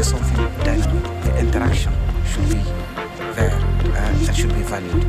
say something dynamic. The interaction should be there and should be valued.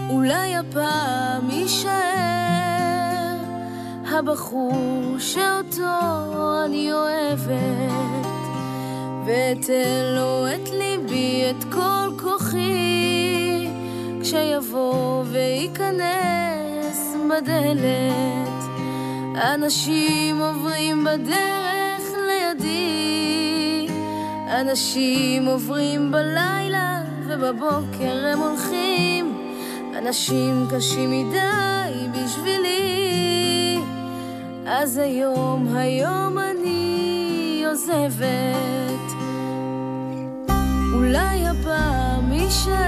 אולי הפעם יישאר הבחור שאותו אני אוהבת, ואתן לו את ליבי, את כל כוחי, כשיבוא וייכנס בדלת. אנשים עוברים בדרך לידי, אנשים עוברים בלילה ובבוקר הם הולכים, אנשים קשים מדי בשבילי. אז היום אני עוזבת. אולי הפעם יישאר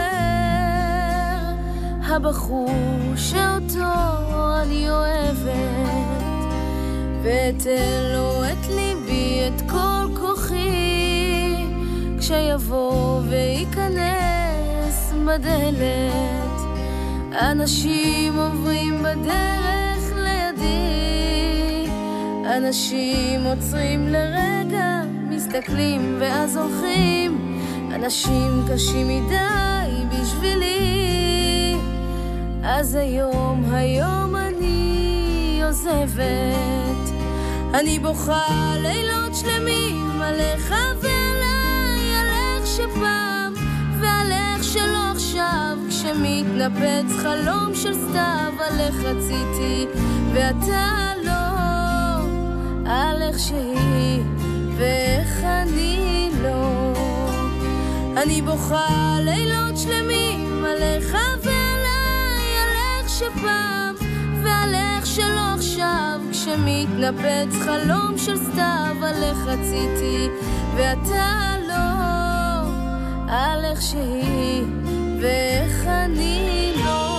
הבחור שאותו אני אוהבת, ואתן לו את ליבי, את כל כוחי, כשיבוא וייכנס בדלת. אנשים עוברים בדרך לידי, אנשים עוצרים לרגע, מסתכלים ואז הולכים, אנשים קשים מדי בשבילי. אז היום אני עוזבת. אני בוכה לילות שלמים עליך ועליי, על איך שפעם ועל איך שלא עכשיו, כשמתנפץ חלום של סתיו, על איך רציתי ואתה לא, על איך שהיא ואיך אני לא. אני בוכה לילות שלמים עליך ועליי, על איך שפעם ועל איך שלא עכשיו, כשמתנפץ חלום של סתיו, על איך רציתי ואתה לא, על איך שהיא ואיך אני לא.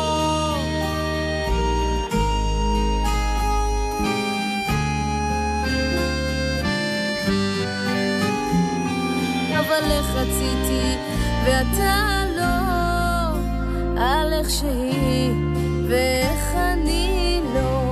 אבל איך רציתי ואתה לא, על איך שהיא ואיך אני לא.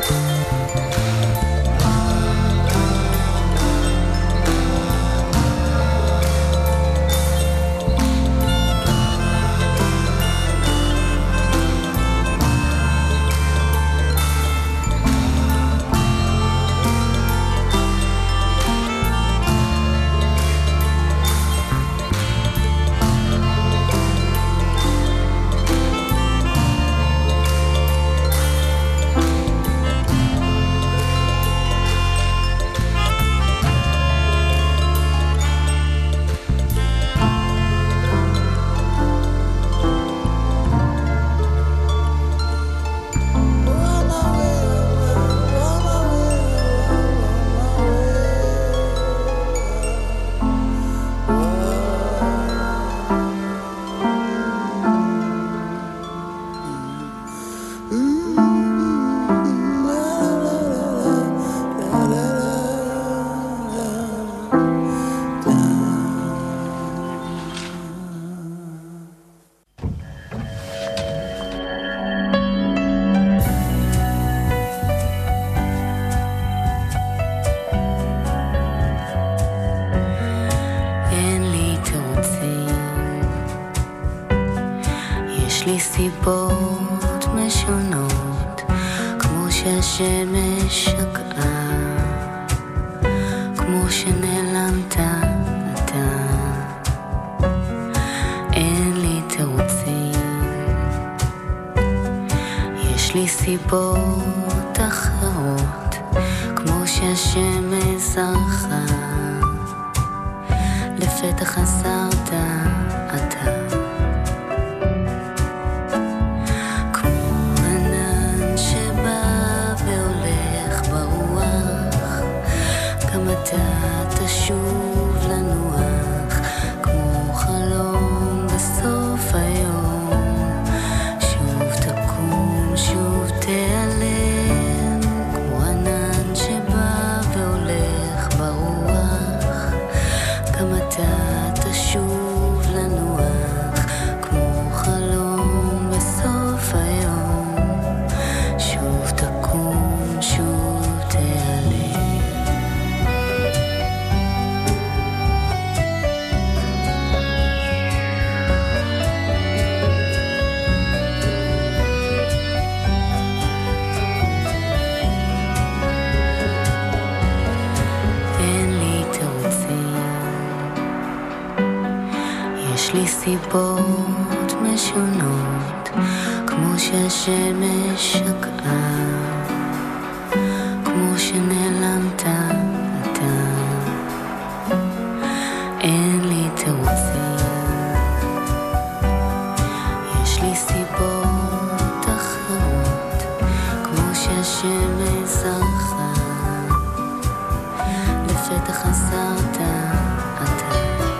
סיבות משונות, כמו שהשמש שקעה, כמו שנעלמת אתה. אין לי תירוצים, יש לי סיבות אחרות, כמו שהשמש זרחה, לפתח חזרת אתה. אתה תשוב לנוח, כמו חלום בסוף היום, שוב תקום, שוב תיעלם, כמו ענן שבא והולך ברוח. גם אתה תשוב לנוח, כמו חלום בסוף היום, שוב תקום, שוב תיעלם. יש לי סיבות משונות, כמו שהשמש שקעה, כמו שנעלמת אתה. אין לי תירוצים, יש לי סיבות אחרות, כמו שהשמש זרחה, לפתח חזרת אתה.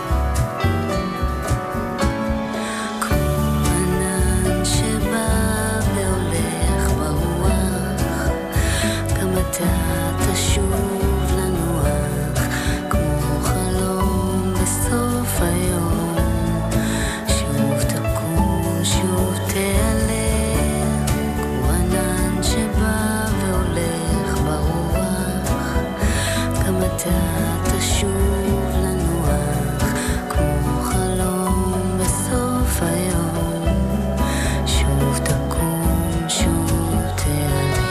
אתה תשוב לנוח, כמו חלום בסוף היום, שוב תקום, שוב תיעלם, כמו ענן שבא והולך ברוח. גם אתה תשוב לנוח, כמו חלום בסוף היום, שוב תקום, שוב תיעלם.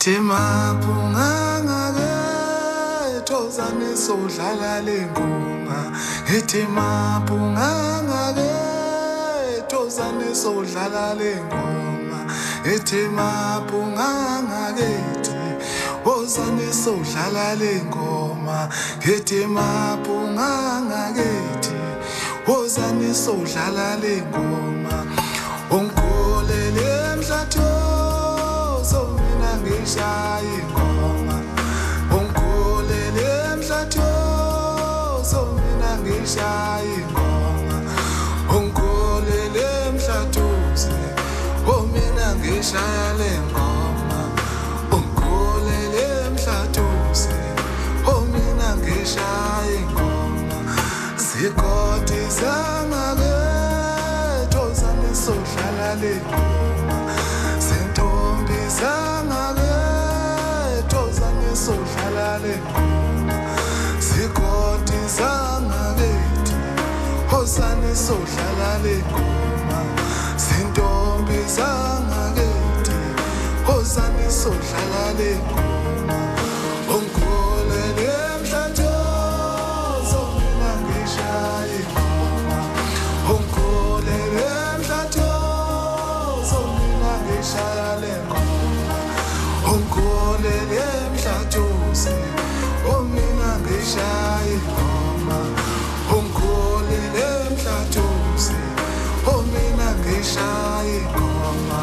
Ethi mabunganga ke tozane sodlala lengoma ethi mabunganga ke tozane sodlala lengoma ethi mabunganga ke wozane sodlala lengoma ethi mabunganga ke wozane sodlala lengoma ongolele emhlathweni ngishaya ingoma ongolele emhlathweni mina ngishaya ingoma ongolele emhlathweni mina ngishaya lengoma ongolele emhlathweni mina ngishaya ingoma zikoti zangake tozane sodlala lengoma zentombi zangake tozane sodlala lengoma zikoti zangake tozane sodlala lengoma zentombi zangake tozane sodlala lengoma ongolele emhlathweni mina ngishaya ingoma ongolele emhlathweni mina ngishaya lengoma ongolele emhlathweni mina ngishaya ingoma ongolele emhlathweni mina ngishaya ingoma.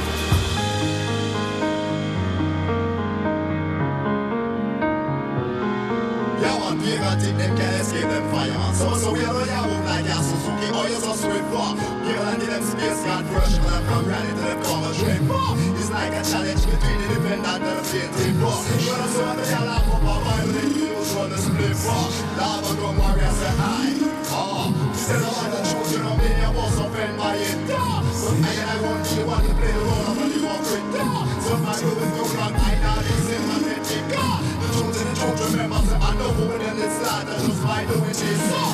People think them can't escape them fire. So we are on your like a Suzuki or you're so straight for. People and them space got fresh and from ready to them come straight for. It's like a challenge between the defendant and the fainting for. You're the son of the alarm of our mind when you want to split for. Lava go Maria say hi. Still I want the children of me, I was offended by it. But I want you want to play the role of a little quick. So if I go with no long, I know this is my critic. The children members, I know who in this land, just by doing this.